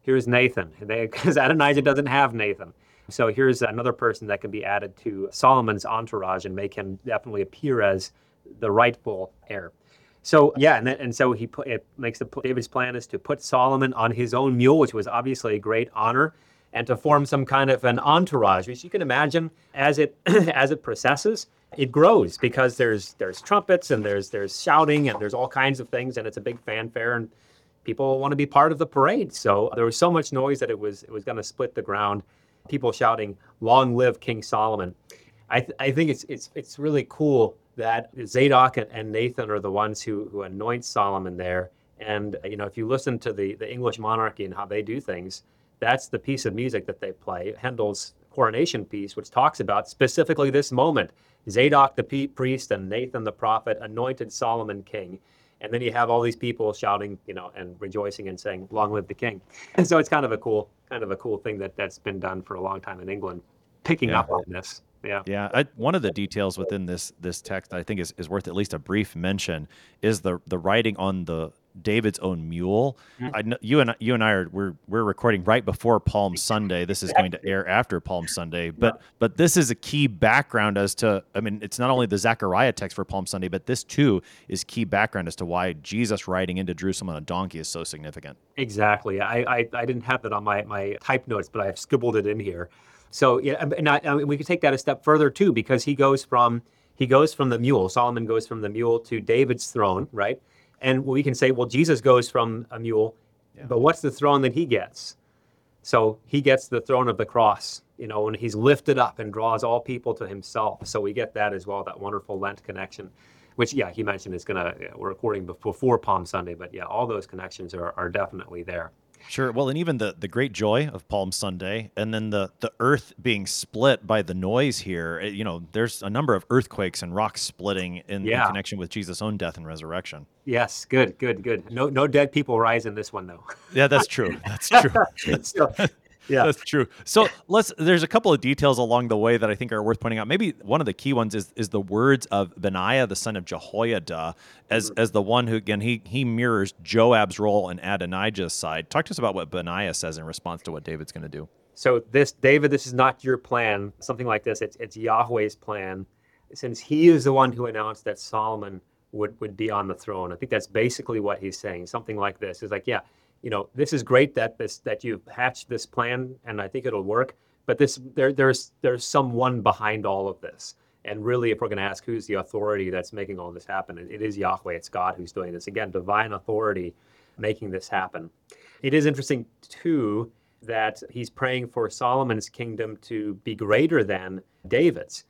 here's Nathan, because Adonijah doesn't have Nathan. So here's another person that can be added to Solomon's entourage and make him definitely appear as the rightful heir. So yeah, and then, and so he put, it makes the David's plan is to put Solomon on his own mule, which was obviously a great honor, and to form some kind of an entourage, which you can imagine as it as it processes, it grows because there's there's trumpets and there's there's shouting and there's all kinds of things, and it's a big fanfare and people want to be part of the parade. So there was so much noise that it was it was going to split the ground. People shouting, "Long live King Solomon!" I th- I think it's it's it's really cool that Zadok and, and Nathan are the ones who who anoint Solomon there. And you know, if you listen to the the English monarchy and how they do things, that's the piece of music that they play. Handel's coronation piece, which talks about specifically this moment. Zadok the p- priest and Nathan the prophet anointed Solomon king. And then you have all these people shouting, you know, and rejoicing and saying, "Long live the king." And so it's kind of a cool, kind of a cool thing that that's been done for a long time in England, picking Yeah. up on this. Yeah. Yeah, I, one of the details within this this text I think is, is worth at least a brief mention is the the writing on the David's own mule. Mm. I know you and you and I are we're we're recording right before Palm Sunday. This is going to air after Palm Sunday, but but this is a key background as to I mean it's not only the Zechariah text for Palm Sunday, but this too is key background as to why Jesus riding into Jerusalem on a donkey is so significant. Exactly. I, I, I didn't have that on my, my type notes, but I've scribbled it in here. So yeah, and I, I mean, we could take that a step further too, because he goes from he goes from the mule. Solomon goes from the mule to David's throne, right? And we can say, well, Jesus goes from a mule, Yeah. but what's the throne that he gets? So he gets the throne of the cross, you know, and he's lifted up and draws all people to himself. So we get that as well, that wonderful Lent connection, which, yeah, he mentioned is going to, yeah, we're recording before Palm Sunday, but yeah, all those connections are, are definitely there. Sure. Well, and even the, the great joy of Palm Sunday, and then the, the earth being split by the noise here. It- you know, there's a number of earthquakes and rocks splitting in, in Yeah. connection with Jesus' own death and resurrection. Yes, good, good, good. No, no dead people rise in this one, though. Yeah, that's true. That's true. So, yeah. That's true. So let's. There's a couple of details along the way that I think are worth pointing out. Maybe one of the key ones is is the words of Benaiah, the son of Jehoiada, as as the one who again he he mirrors Joab's role in Adonijah's side. Talk to us about what Benaiah says in response to what David's going to do. So this, David, this is not your plan. Something like this. It's it's Yahweh's plan, since He is the one who announced that Solomon would would be on the throne. I think that's basically what he's saying. Something like this. It's like, yeah, you know, this is great that this that you've hatched this plan, and I think it'll work. But this there there's there's someone behind all of this. And really, if we're going to ask who's the authority that's making all this happen, it, it is Yahweh. It's God who's doing this. Again, divine authority making this happen. It is interesting too that he's praying for Solomon's kingdom to be greater than David's.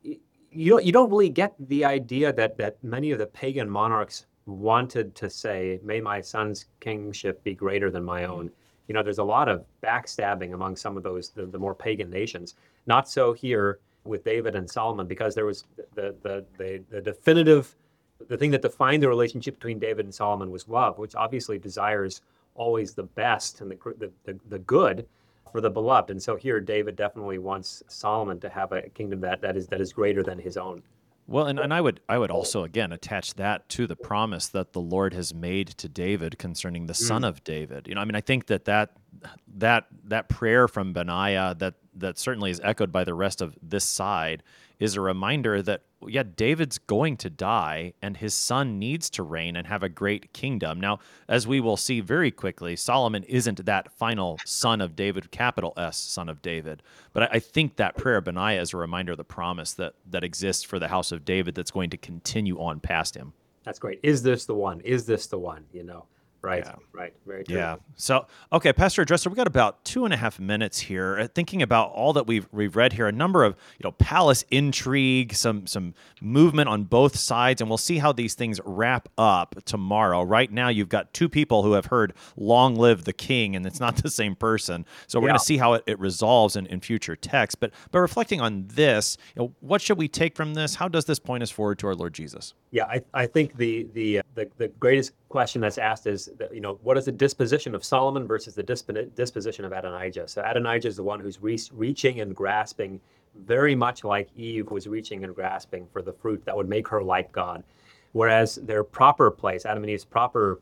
You don't, you don't really get the idea that that many of the pagan monarchs wanted to say, "May my son's kingship be greater than my own." You know, there's a lot of backstabbing among some of those the, the more pagan nations. Not so here with David and Solomon, because there was the the the, the definitive, the thing that defined the relationship between David and Solomon was love, which obviously desires always the best and the the the, the good for the beloved. And so here, David definitely wants Solomon to have a kingdom that, that is that is greater than his own. Well, and, and I would I would also again attach that to the promise that the Lord has made to David concerning the son of David. You know, I mean, I think that that that that prayer from Benaiah that that certainly is echoed by the rest of this side is a reminder that yeah, David's going to die and his son needs to reign and have a great kingdom. Now, as we will see very quickly, Solomon isn't that final son of David, capital S, son of David. But I, I think that prayer of Benaiah is a reminder of the promise that that exists for the house of David that's going to continue on past him. That's great. Is this the one? Is this the one? You know, right? Yeah. Right. Very true. Yeah. So, okay, Pastor Dresser, we've got about two and a half minutes here. Uh, thinking about all that we've we've read here, a number of you know palace intrigue, some some movement on both sides, and we'll see how these things wrap up tomorrow. Right now, you've got two people who have heard "Long live the King," and it's not the same person. So we're Yeah. going to see how it, it resolves in, in future texts. But but reflecting on this, you know, what should we take from this? How does this point us forward to our Lord Jesus? Yeah, I, I think the, the the the greatest question that's asked is, that, you know, what is the disposition of Solomon versus the disp- disposition of Adonijah? So Adonijah is the one who's re- reaching and grasping, very much like Eve was reaching and grasping for the fruit that would make her like God. Whereas their proper place, Adam and Eve's proper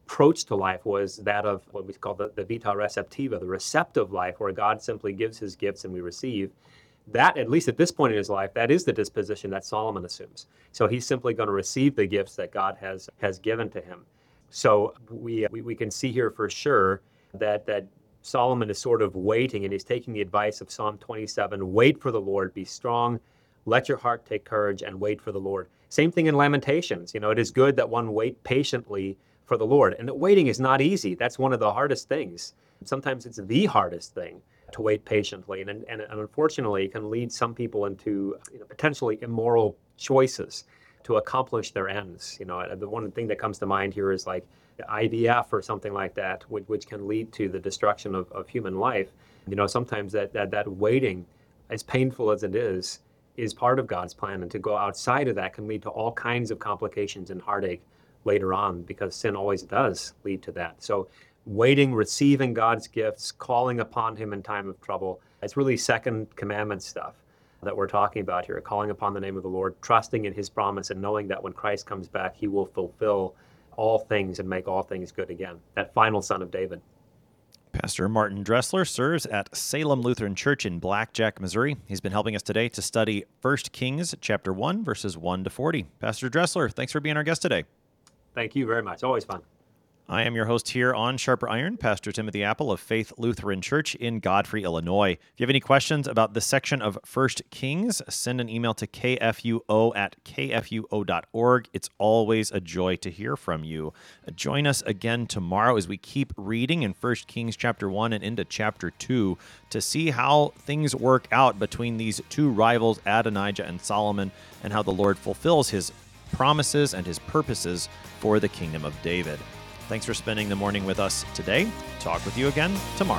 approach to life was that of what we call the, the vita receptiva, the receptive life, where God simply gives his gifts and we receive. That, at least at this point in his life, that is the disposition that Solomon assumes. So he's simply going to receive the gifts that God has has given to him. So we we, we can see here for sure that that Solomon is sort of waiting, and he's taking the advice of Psalm twenty-seven, wait for the Lord, be strong, let your heart take courage, and wait for the Lord. Same thing in Lamentations. You know, it is good that one wait patiently for the Lord. And waiting is not easy. That's one of the hardest things. Sometimes it's the hardest thing to wait patiently. And, and, and unfortunately, it can lead some people into, you know, potentially immoral choices to accomplish their ends. You know, the one thing that comes to mind here is like I V F or something like that, which, which can lead to the destruction of, of human life. You know, sometimes that, that, that waiting, as painful as it is, is part of God's plan. And to go outside of that can lead to all kinds of complications and heartache later on, because sin always does lead to that. So waiting, receiving God's gifts, calling upon him in time of trouble, it's really second commandment stuff that we're talking about here, calling upon the name of the Lord, trusting in his promise, and knowing that when Christ comes back, he will fulfill all things and make all things good again. That final son of David. Pastor Martin Dressler serves at Salem Lutheran Church in Blackjack, Missouri. He's been helping us today to study First Kings chapter one, verses one to forty. Pastor Dressler, thanks for being our guest today. Thank you very much. Always fun. I am your host here on Sharper Iron, Pastor Timothy Apple of Faith Lutheran Church in Godfrey, Illinois. If you have any questions about this section of First Kings, send an email to k f u o at k f u o dot org. It's always a joy to hear from you. Join us again tomorrow as we keep reading in First Kings chapter one and into chapter two to see how things work out between these two rivals, Adonijah and Solomon, and how the Lord fulfills his promises and his purposes for the kingdom of David. Thanks for spending the morning with us today. Talk with you again tomorrow.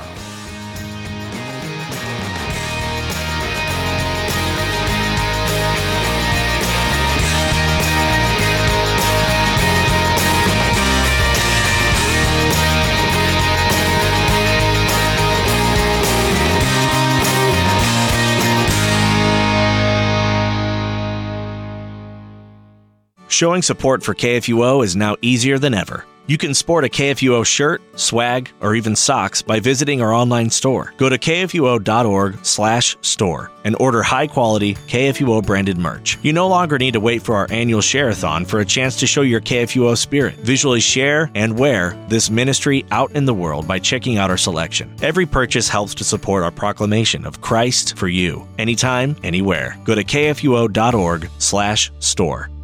Showing support for K F U O is now easier than ever. You can sport a K F U O shirt, swag, or even socks by visiting our online store. Go to k f u o dot org slash store and order high-quality K F U O branded merch. You no longer need to wait for our annual share-a-thon for a chance to show your K F U O spirit. Visually share and wear this ministry out in the world by checking out our selection. Every purchase helps to support our proclamation of Christ for you, anytime, anywhere. Go to k f u o dot org slash store.